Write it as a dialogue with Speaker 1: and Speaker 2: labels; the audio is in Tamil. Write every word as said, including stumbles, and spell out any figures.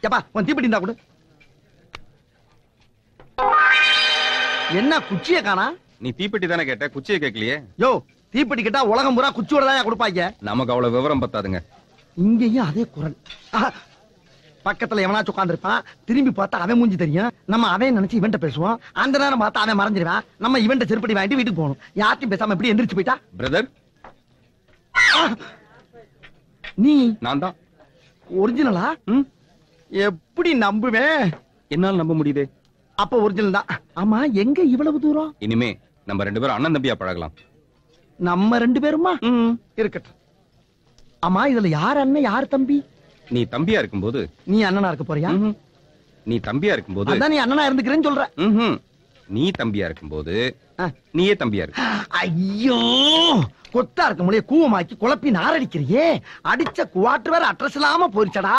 Speaker 1: ஏப்பா உன் தீப்பெட்டி இருந்தா கொடு. என்ன குச்சியை காணா?
Speaker 2: நீ தீப்பெட்டி தானே கேட்ட, குச்சியை கேட்கலையே.
Speaker 1: யோ, தீப்பெட்டி கேட்டா உலகம் பூரா குச்சியோட தான் கொடுப்பாங்க.
Speaker 2: நமக்கு அவ்வளவு விவரம் பத்தாதுங்க.
Speaker 1: இங்கேயும் அதே குரல். பக்கத்துல எவனாச்சும் உட்காந்துருப்பான், திரும்பி பார்த்தா அவன் மூஞ்சி தெரியும். நம்ம அவன் நினைச்சு இவன்ட்ட பேசுவோம். அந்த நேரம் பார்த்தா அவன் மறைஞ்சிருவான். நம்ம இவன்ட்ட செருப்படி வாங்கிட்டு வீட்டுக்கு போகணும். யார்ட்டையும் பேசாம எப்படி எந்திரிச்சு போயிட்டா?
Speaker 2: பிரதர்,
Speaker 1: நீ
Speaker 2: நான் தான்.
Speaker 1: ஒரிஜினலா? எப்படி நம்புவேன்?
Speaker 2: என்னால நம்ப முடியுதே.
Speaker 1: அப்ப ஒரிஜினல் தான். ஆமா, எங்க இவ்வளவு தூரம்?
Speaker 2: இனிமே நம்ம ரெண்டு பேரும் அண்ணன் தம்பியா பழகலாம்.
Speaker 1: நம்ம ரெண்டு பேருமா? இருக்கட்டும். ஆமா, இதுல யார் அண்ணன் யார் தம்பி?
Speaker 2: நீ தம்பியா இருக்கும்போது
Speaker 1: நீ அண்ணனா இருக்க போறியா?
Speaker 2: நீ தம்பியா இருக்கும்போது
Speaker 1: அதான் நீ அண்ணனா இருந்துக்கிறேன்னு சொல்ற.
Speaker 2: நீ தம்பியா இருக்கும்போது நீயே தம்பியா இருக்கு.
Speaker 1: ஐயோ, கொத்தா இருக்க முடிய கூவமாக்கி குழப்பி நாரடிக்கிறியே. அடிச்ச குவாட்டு வேற அட்ரஸ் இல்லாம போயிருச்சடா.